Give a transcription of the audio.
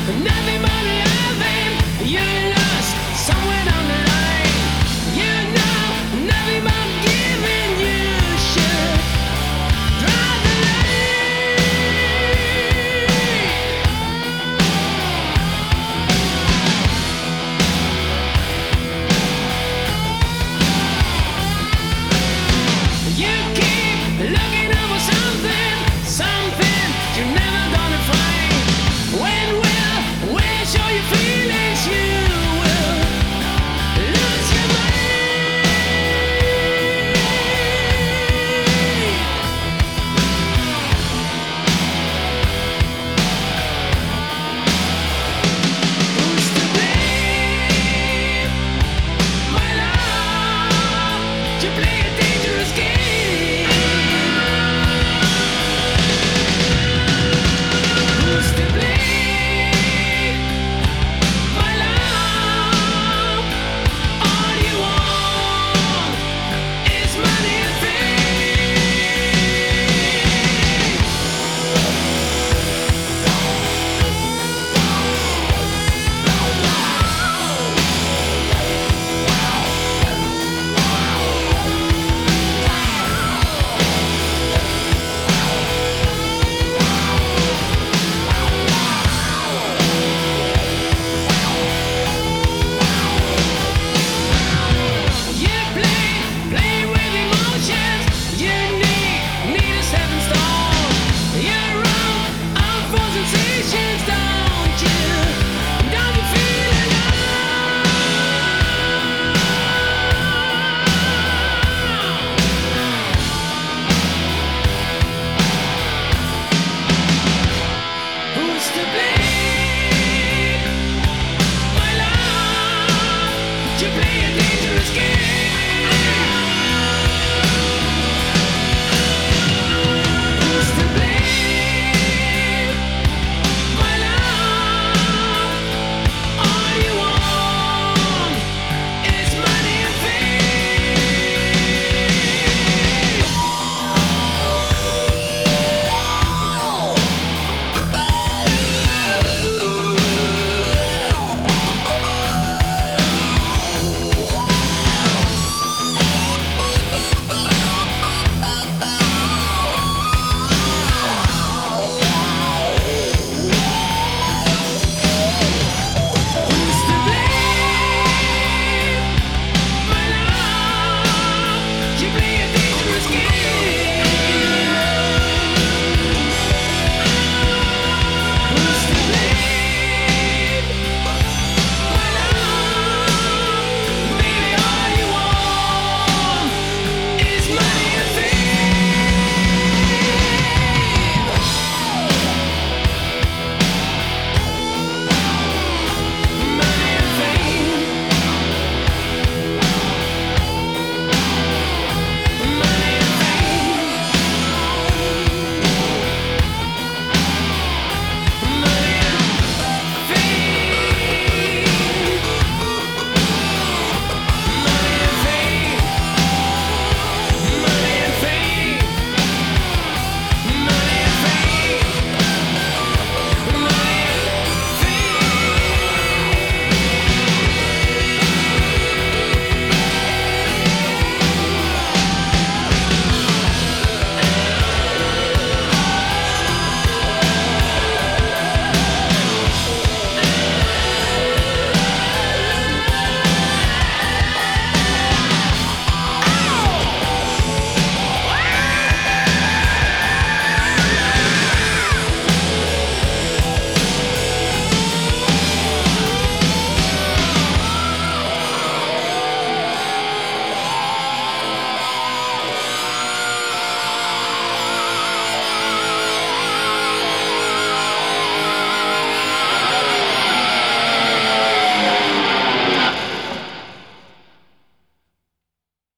Nothing but loving. You're lost somewhere down the line. You know nothing but giving. You should draw the line. You keep looking over something you're never gonna find. When we'll show you feelings, you will lose your mind. Who's to blame, my love? You play a dangerous game. Who's to blame, my love? All you want is money and fame. You play with emotions. You need a stepping stone. You're wrong on for sensations, don't you? Don't you feel alone? Who's to blame?